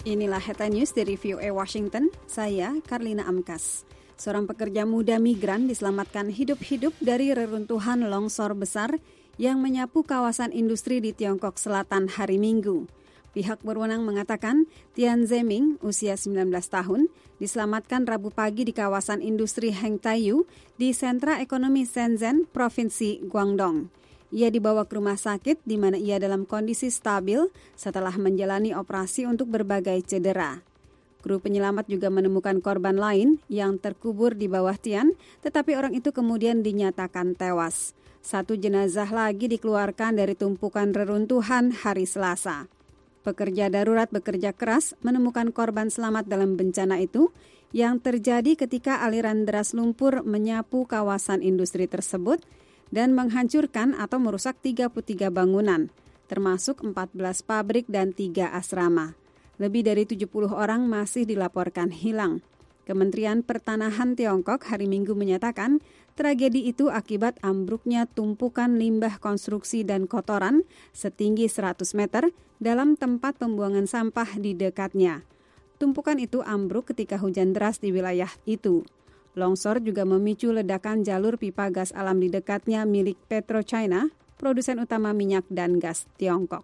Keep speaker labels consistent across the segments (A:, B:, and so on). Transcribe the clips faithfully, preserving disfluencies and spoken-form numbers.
A: Inilah Headline News dari V O A Washington, saya Karlina Amkas. Seorang pekerja muda migran diselamatkan hidup-hidup dari reruntuhan longsor besar yang menyapu kawasan industri di Tiongkok Selatan hari Minggu. Pihak berwenang mengatakan Tian Zeming, usia sembilan belas tahun, diselamatkan Rabu pagi di kawasan industri Hengtaiyu di sentra ekonomi Shenzhen, Provinsi Guangdong. Ia dibawa ke rumah sakit di mana ia dalam kondisi stabil setelah menjalani operasi untuk berbagai cedera. Kru penyelamat juga menemukan korban lain yang terkubur di bawah Tian, tetapi orang itu kemudian dinyatakan tewas. Satu jenazah lagi dikeluarkan dari tumpukan reruntuhan hari Selasa. Pekerja darurat bekerja keras menemukan korban selamat dalam bencana itu yang terjadi ketika aliran deras lumpur menyapu kawasan industri tersebut dan menghancurkan atau merusak tiga puluh tiga bangunan, termasuk empat belas pabrik dan tiga asrama. Lebih dari tujuh puluh orang masih dilaporkan hilang. Kementerian Pertanahan Tiongkok hari Minggu menyatakan tragedi itu akibat ambruknya tumpukan limbah konstruksi dan kotoran setinggi seratus meter dalam tempat pembuangan sampah di dekatnya. Tumpukan itu ambruk ketika hujan deras di wilayah itu. Longsor juga memicu ledakan jalur pipa gas alam di dekatnya milik PetroChina, produsen utama minyak dan gas Tiongkok.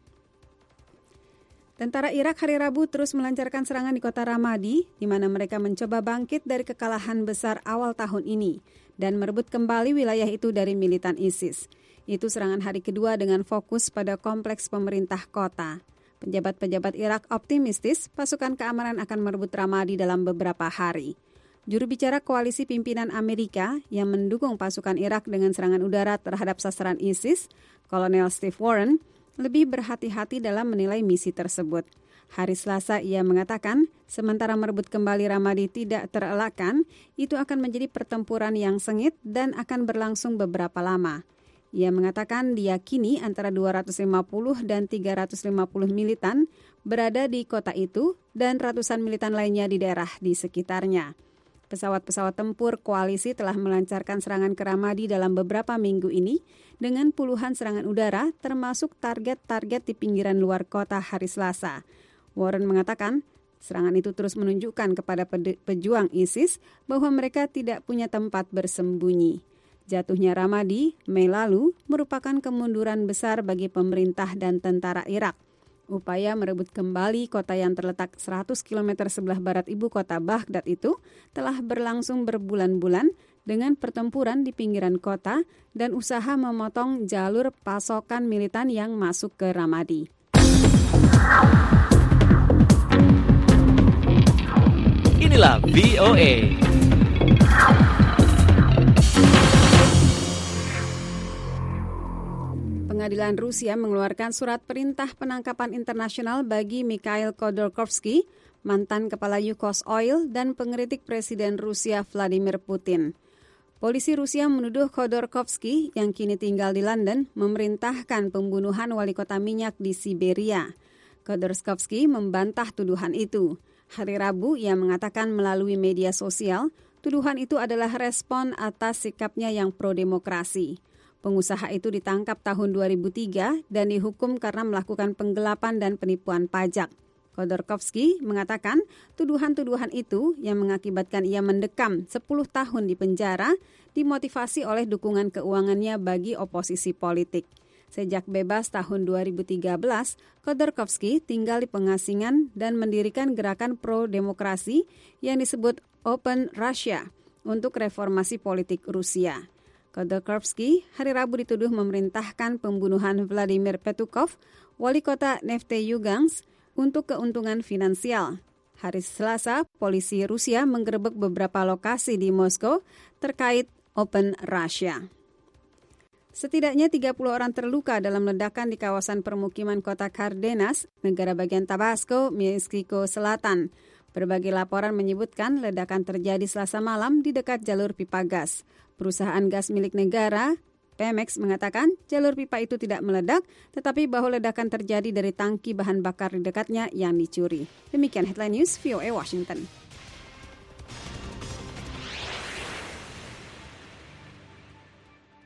A: Tentara Irak hari Rabu terus melancarkan serangan di kota Ramadi, di mana mereka mencoba bangkit dari kekalahan besar awal tahun ini dan merebut kembali wilayah itu dari militan ISIS. Itu serangan hari kedua dengan fokus pada kompleks pemerintah kota. Pejabat-pejabat Irak optimistis pasukan keamanan akan merebut Ramadi dalam beberapa hari. Juru bicara koalisi pimpinan Amerika yang mendukung pasukan Irak dengan serangan udara terhadap sasaran ISIS, Kolonel Steve Warren, lebih berhati-hati dalam menilai misi tersebut. Hari Selasa ia mengatakan, sementara merebut kembali Ramadi tidak terelakkan, itu akan menjadi pertempuran yang sengit dan akan berlangsung beberapa lama. Ia mengatakan diyakini antara dua ratus lima puluh dan tiga ratus lima puluh militan berada di kota itu dan ratusan militan lainnya di daerah di sekitarnya. Pesawat-pesawat tempur koalisi telah melancarkan serangan ke Ramadi dalam beberapa minggu ini dengan puluhan serangan udara termasuk target-target di pinggiran luar kota hari Selasa. Warren mengatakan serangan itu terus menunjukkan kepada pejuang ISIS bahwa mereka tidak punya tempat bersembunyi. Jatuhnya Ramadi, Mei lalu, merupakan kemunduran besar bagi pemerintah dan tentara Irak. Upaya merebut kembali kota yang terletak seratus kilometer sebelah barat ibu kota Baghdad itu telah berlangsung berbulan-bulan dengan pertempuran di pinggiran kota dan usaha memotong jalur pasokan militan yang masuk ke Ramadi.
B: Inilah V O A.
A: Pengadilan Rusia mengeluarkan surat perintah penangkapan internasional bagi Mikhail Khodorkovsky, mantan kepala Yukos Oil dan pengkritik Presiden Rusia Vladimir Putin. Polisi Rusia menuduh Khodorkovsky yang kini tinggal di London memerintahkan pembunuhan wali kota minyak di Siberia. Khodorkovsky membantah tuduhan itu. Hari Rabu ia mengatakan melalui media sosial, tuduhan itu adalah respon atas sikapnya yang pro-demokrasi. Pengusaha itu ditangkap tahun dua ribu tiga dan dihukum karena melakukan penggelapan dan penipuan pajak. Khodorkovsky mengatakan tuduhan-tuduhan itu yang mengakibatkan ia mendekam sepuluh tahun di penjara dimotivasi oleh dukungan keuangannya bagi oposisi politik. Sejak bebas tahun dua ribu tiga belas, Khodorkovsky tinggal di pengasingan dan mendirikan gerakan pro-demokrasi yang disebut Open Russia untuk reformasi politik Rusia. Khodorkovsky hari Rabu dituduh memerintahkan pembunuhan Vladimir Petukov, wali kota Nefteyugansk, untuk keuntungan finansial. Hari Selasa, polisi Rusia menggerebek beberapa lokasi di Moskow terkait Open Russia. Setidaknya tiga puluh orang terluka dalam ledakan di kawasan permukiman kota Cardenas, negara bagian Tabasco, Meksiko Selatan. Berbagai laporan menyebutkan ledakan terjadi Selasa malam di dekat jalur pipa gas. Perusahaan gas milik negara, Pemex, mengatakan jalur pipa itu tidak meledak, tetapi bahwa ledakan terjadi dari tangki bahan bakar di dekatnya yang dicuri. Demikian Headline News V O A Washington.